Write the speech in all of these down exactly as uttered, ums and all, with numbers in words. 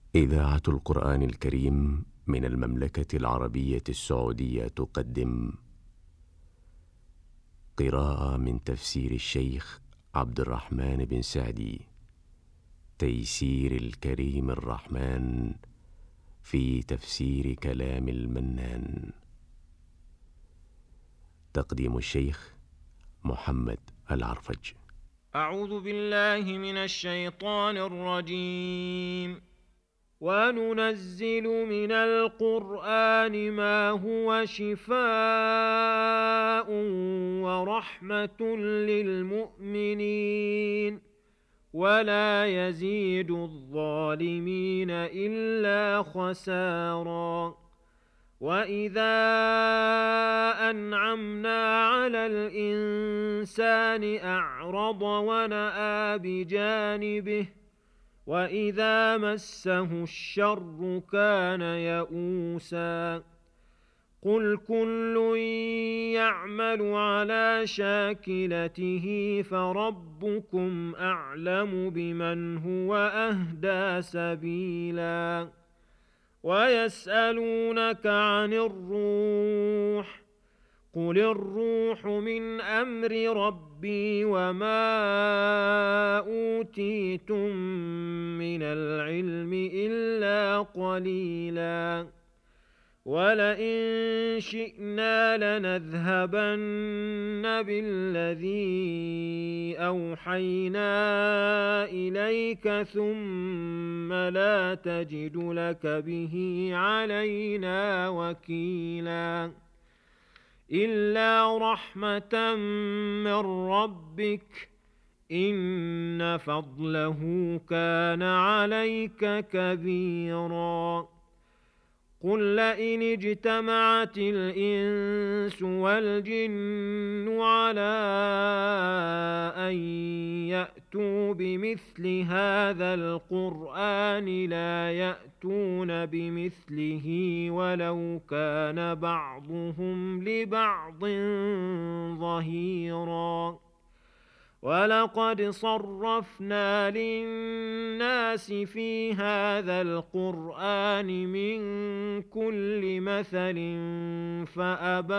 إذاعة القرآن الكريم من المملكة العربية السعودية تقدم قراءة من تفسير الشيخ عبد الرحمن بن سعدي، تيسير الكريم الرحمن في تفسير كلام المنان. تقديم الشيخ محمد العرفج. أعوذ بالله من الشيطان الرجيم. وننزل من القرآن ما هو شفاء ورحمة للمؤمنين ولا يزيد الظالمين إلا خسارا. وإذا أنعمنا على الإنسان أعرض ونأى بجانبه وإذا مسه الشر كان يئوسا. قل كل يعمل على شاكلته فربكم أعلم بمن هو أهدى سبيلا. ويسألونك عن الروح قل الروح من أمر ربي وما أوتيتم من العلم إلا قليلا. ولئن شئنا لنذهبن بالذي أوحينا إليك ثم لا تجد لك به علينا وكيلا. إلا رحمة من ربك إن فضله كان عليك كبيرا. قل لئن اجتمعت الإنس والجن على أن يأتوا بمثل هذا القرآن لا يأتون بمثله ولو كان بعضهم لبعض ظهيرا. ولقد صرفنا للناس في هذا القرآن من كل مثل فأبى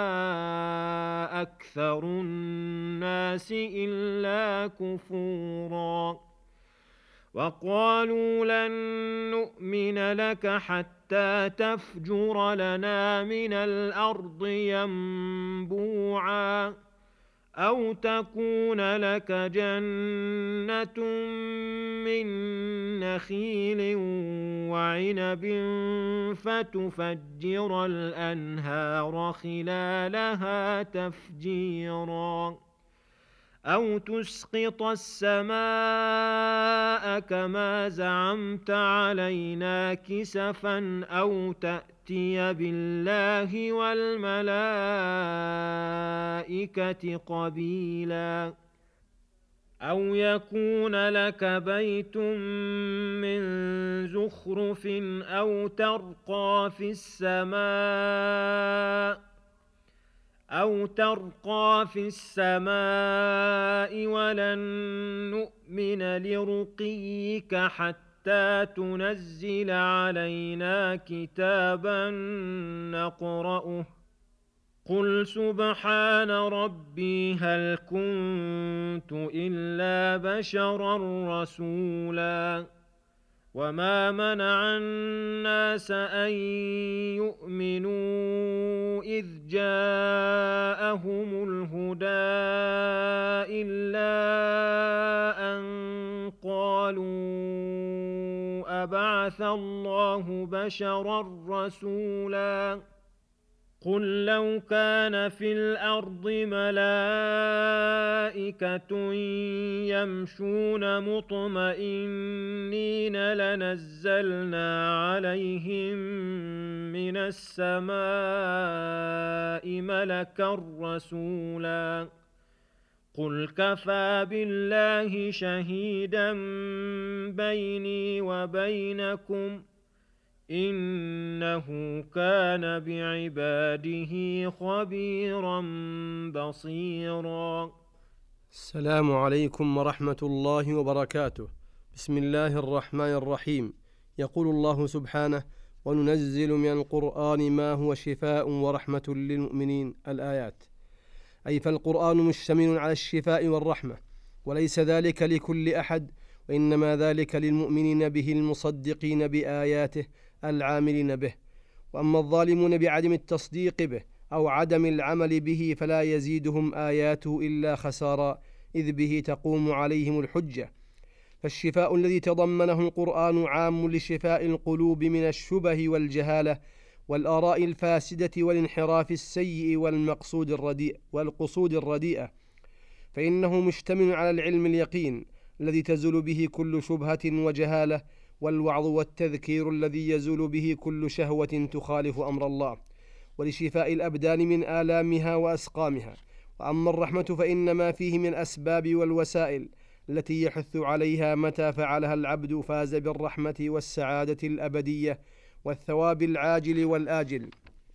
أكثر الناس إلا كفورا. وقالوا لن نؤمن لك حتى تفجر لنا من الأرض ينبوعا أو تكون لك جنة من نخيل وعنب فتفجر الأنهار خلالها تفجيرا أو تسقط السماء كما زعمت علينا كسفا أو تأتي بالله والملائكة قبيلا أو يكون لك بيت من زخرف أو ترقى في السماء أو ترقى في السماء ولن نؤمن لرقيك حتى تنزل علينا كتابا نقرأه. قل سبحان ربي هل كنت إلا بشرا رسولا. وما منع الناس أن يؤمنوا إذ جاءهم الهدى إلا أن قالوا أبعث الله بشرا رسولا. قل لو كان في الأرض ملائكة يمشون مطمئنين لنزلنا عليهم من السماء ملكا رسولا. قل كفى بالله شهيدا بيني وبينكم إنه كان بعباده خبيرا بصيرا. السلام عليكم ورحمة الله وبركاته. بسم الله الرحمن الرحيم. يقول الله سبحانه: وننزل من القرآن ما هو شفاء ورحمة للمؤمنين. الآيات. أي فالقرآن مشتمل على الشفاء والرحمة، وليس ذلك لكل أحد، وإنما ذلك للمؤمنين به المصدقين بآياته العاملين به. وأما الظالمون بعدم التصديق به أو عدم العمل به فلا يزيدهم آياته إلا خسارا، إذ به تقوم عليهم الحجة. فالشفاء الذي تضمنه القرآن عام لشفاء القلوب من الشبه والجهالة والآراء الفاسدة والانحراف السيء والمقصود الرديء والقصود الرديئة، فإنه مشتمل على العلم اليقين الذي تزول به كل شبهة وجهالة، والوعظ والتذكير الذي يزول به كل شهوة تخالف أمر الله، ولشفاء الأبدان من آلامها وأسقامها. وأما الرحمة فإنما فيه من الأسباب والوسائل التي يحث عليها متى فعلها العبد فاز بالرحمة والسعادة الأبدية والثواب العاجل والآجل.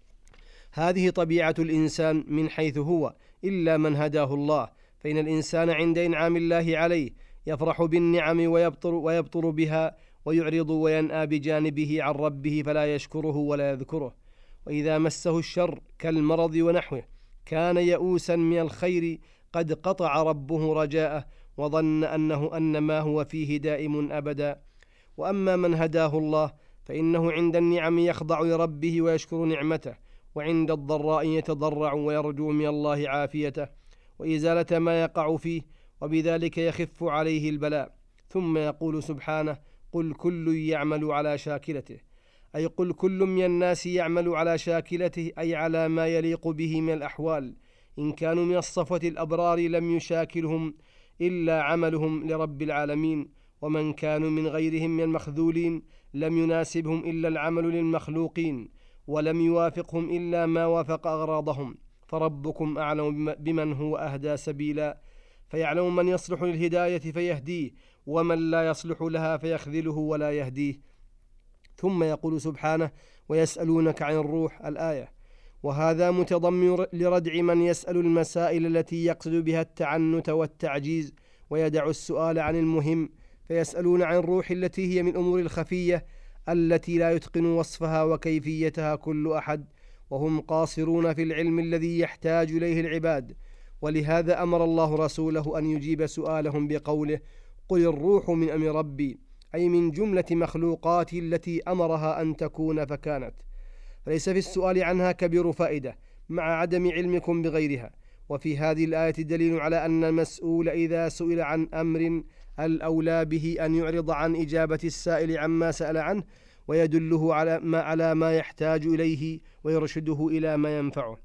هذه طبيعة الإنسان من حيث هو، إلا من هداه الله، فإن الإنسان عند إنعام الله عليه يفرح بالنعم ويبطر, ويبطر بها ويعرض وينأى بجانبه عن ربه فلا يشكره ولا يذكره. وإذا مسه الشر كالمرض ونحوه كان يئوسا من الخير قد قطع ربه رجاءه وظن أنه أن ما هو فيه دائم أبدا. وأما من هداه الله فإنه عند النعم يخضع لربه ويشكر نعمته، وعند الضراء يتضرع ويرجو من الله عافيته وإزالة ما يقع فيه، وبذلك يخف عليه البلاء. ثم يقول سبحانه: قل كل يعمل على شاكلته، أي قل كل من الناس يعمل على شاكلته، أي على ما يليق به من الأحوال. إن كانوا من الصفوة الأبرار لم يشاكلهم إلا عملهم لرب العالمين، ومن كانوا من غيرهم من المخذولين لم يناسبهم إلا العمل للمخلوقين، ولم يوافقهم إلا ما وافق أغراضهم. فربكم أعلم بمن هو أهدى سبيلا، فيعلم من يصلح للهداية فيهديه، ومن لا يصلح لها فيخذله ولا يهديه. ثم يقول سبحانه: ويسألونك عن الروح. الآية. وهذا متضمن لردع من يسأل المسائل التي يقصد بها التعنت والتعجيز ويدع السؤال عن المهم، فيسألون عن الروح التي هي من الأمور الخفية التي لا يتقن وصفها وكيفيتها كل أحد، وهم قاصرون في العلم الذي يحتاج إليه العباد. ولهذا أمر الله رسوله أن يجيب سؤالهم بقوله: قل الروح من أمر ربي، أي من جملة مخلوقات التي أمرها أن تكون فكانت. فليس في السؤال عنها كبير فائدة مع عدم علمكم بغيرها. وفي هذه الآية دليل على أن المسؤول إذا سئل عن أمر الأولى به أن يعرض عن إجابة السائل عما سأل عنه، ويدله على ما, على ما يحتاج إليه ويرشده إلى ما ينفعه.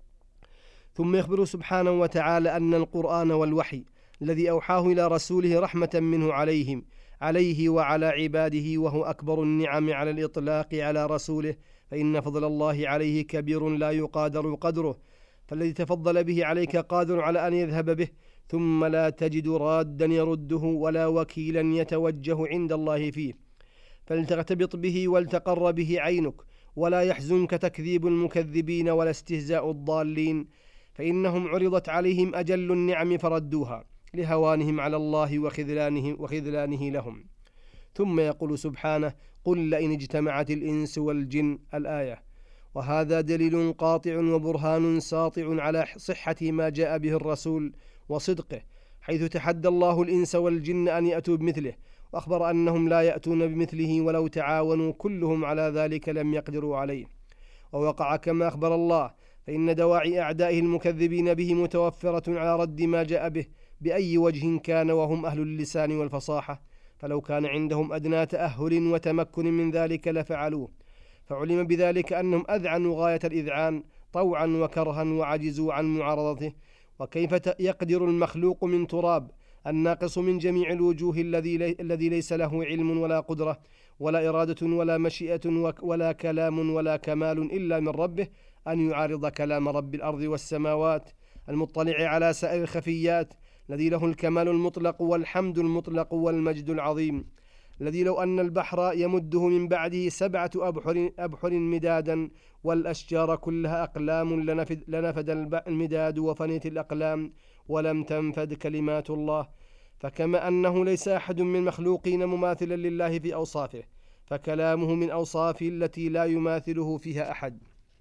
ثم يخبر سبحانه وتعالى أن القرآن والوحي الذي أوحاه إلى رسوله رحمة منه عليهم عليه وعلى عباده، وهو أكبر النعم على الإطلاق على رسوله، فإن فضل الله عليه كبير لا يقادر قدره. فالذي تفضل به عليك قادر على أن يذهب به، ثم لا تجد رادا يرده ولا وكيلا يتوجه عند الله فيه. فلتغتبط به ولتقر به عينك، ولا يحزنك تكذيب المكذبين ولا استهزاء الضالين، فإنهم عرضت عليهم أجل النعم فردوها لهوانهم على الله وخذلانه, وخذلانه لهم. ثم يقول سبحانه: قل لئن اجتمعت الإنس والجن. الآية. وهذا دليل قاطع وبرهان ساطع على صحة ما جاء به الرسول وصدقه، حيث تحدى الله الإنس والجن أن يأتوا بمثله، وأخبر أنهم لا يأتون بمثله ولو تعاونوا كلهم على ذلك لم يقدروا عليه. ووقع كما أخبر الله، فإن دواعي أعدائه المكذبين به متوفرة على رد ما جاء به بأي وجه كان، وهم أهل اللسان والفصاحة، فلو كان عندهم أدنى تأهل وتمكن من ذلك لفعلوه. فعلم بذلك أنهم أذعنوا غاية الإذعان طوعا وكرها وعجزوا عن معارضته. وكيف يقدر المخلوق من تراب الناقص من جميع الوجوه الذي ليس له علم ولا قدرة ولا إرادة ولا مشيئة ولا كلام ولا كمال إلا من ربه أن يعارض كلام رب الأرض والسماوات المطلع على سائر الخفيات، الذي له الكمال المطلق والحمد المطلق والمجد العظيم، الذي لو أن البحر يمده من بعده سبعة أبحر, أبحر مدادا والأشجار كلها أقلام لنفد, لنفد المداد وفنيت الأقلام ولم تنفد كلمات الله. فكما أنه ليس أحد من مخلوقين مماثلا لله في أوصافه، فكلامه من أوصافه التي لا يماثله فيها أحد،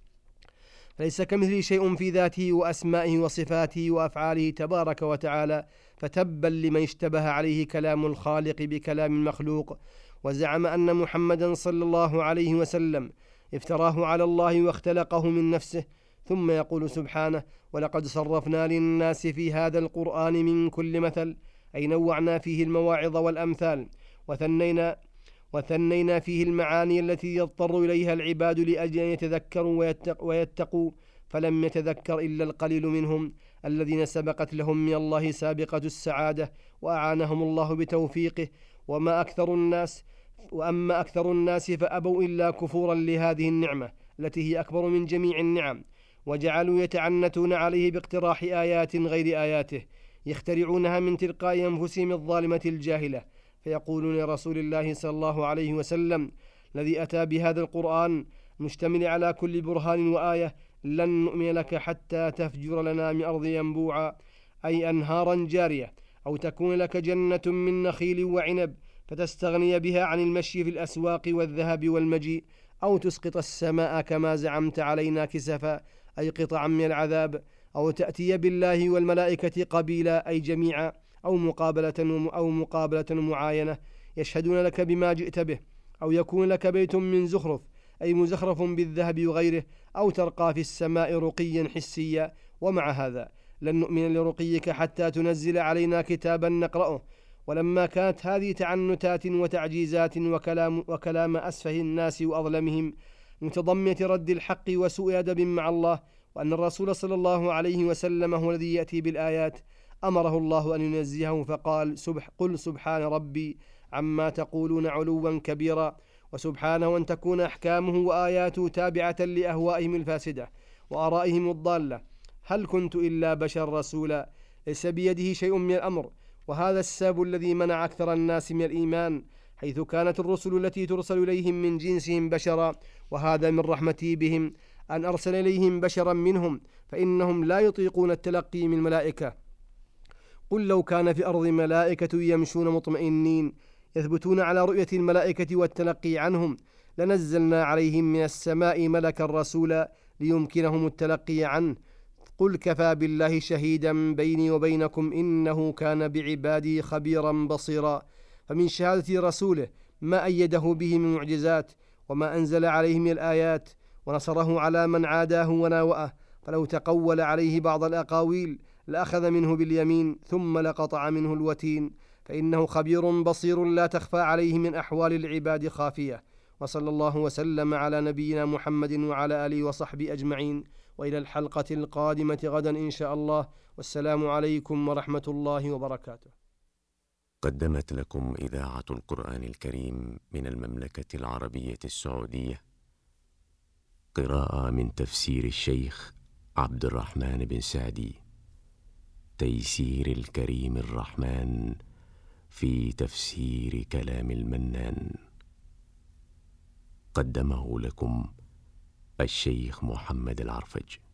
ليس كمثله شيء في ذاته وأسمائه وصفاته وأفعاله تبارك وتعالى. فتبا لمن اشتبه عليه كلام الخالق بكلام المخلوق وزعم أن محمدا صلى الله عليه وسلم افتراه على الله واختلقه من نفسه، ثم يقول سبحانه: ولقد صرفنا للناس في هذا القرآن من كل مثل، أي نوعنا فيه المواعظ والأمثال وثنينا وثنينا فيه المعاني التي يضطر إليها العباد لأجل أن يتذكروا ويتقوا، فلم يتذكر إلا القليل منهم الذين سبقت لهم من الله سابقة السعادة وأعانهم الله بتوفيقه. وما أكثر الناس وأما أكثر الناس فأبوا إلا كفورا لهذه النعمة التي هي أكبر من جميع النعم، وجعلوا يتعنتون عليه باقتراح آيات غير آياته يخترعونها من تلقاء أنفسهم الظالمة الجاهلة، فيقولون لرسول الله صلى الله عليه وسلم الذي أتى بهذا القرآن مشتمل على كل برهان وآية: لن نؤمن لك حتى تفجر لنا من أرض ينبوعا، أي أنهارا جارية، أو تكون لك جنة من نخيل وعنب فتستغني بها عن المشي في الأسواق والذهب والمجيء، أو تسقط السماء كما زعمت علينا كسفا، أي قطعا من العذاب، أو تأتي بالله والملائكة قبيلا، أي جميعا، أو مقابلة أو مقابلة معاينة يشهدون لك بما جئت به، أو يكون لك بيت من زخرف، أي مزخرف بالذهب وغيره، أو ترقى في السماء رقيا حسيا. ومع هذا لن نؤمن لرقيك حتى تنزل علينا كتابا نقرأه. ولما كانت هذه تعنتات وتعجيزات وكلام, وكلام أسفه الناس وأظلمهم متضمنة رد الحق وسوء أدب مع الله، وأن الرسول صلى الله عليه وسلم هو الذي يأتي بالآيات، أمره الله أن ينزهه فقال: سبح قل سبحان ربي عما تقولون علوا كبيرا. وسبحانه أن تكون أحكامه وآياته تابعة لأهوائهم الفاسدة وآرائهم الضالة. هل كنت إلا بشر رسولا، ليس بيده شيء من الأمر، وهذا السبب الذي منع أكثر الناس من الإيمان، حيث كانت الرسل التي ترسل إليهم من جنسهم بشرا، وهذا من رحمته بهم أن أرسل إليهم بشرا منهم، فإنهم لا يطيقون التلقي من الملائكة. قل لو كان في أرض ملائكة يمشون مطمئنين يثبتون على رؤية الملائكة والتلقي عنهم لنزلنا عليهم من السماء ملكا رسولا ليمكنهم التلقي عنه. قل كفى بالله شهيدا بيني وبينكم إنه كان بعبادي خبيرا بصيرا. فمن شهادة رسوله ما أيده به من معجزات، وما أنزل عليه من الآيات، ونصره على من عاداه وناوأه، فلو تقول عليه بعض الأقاويل لأخذ منه باليمين ثم لقطع منه الوتين، فإنه خبير بصير لا تخفى عليه من أحوال العباد خافية. وصلى الله وسلم على نبينا محمد وعلى آله وصحبه أجمعين، وإلى الحلقة القادمة غدا إن شاء الله، والسلام عليكم ورحمة الله وبركاته. قدمت لكم إذاعة القرآن الكريم من المملكة العربية السعودية قراءة من تفسير الشيخ عبد الرحمن بن سعدي، تيسير الكريم الرحمن في تفسير كلام المنان. قدمه لكم الشيخ محمد العرفج.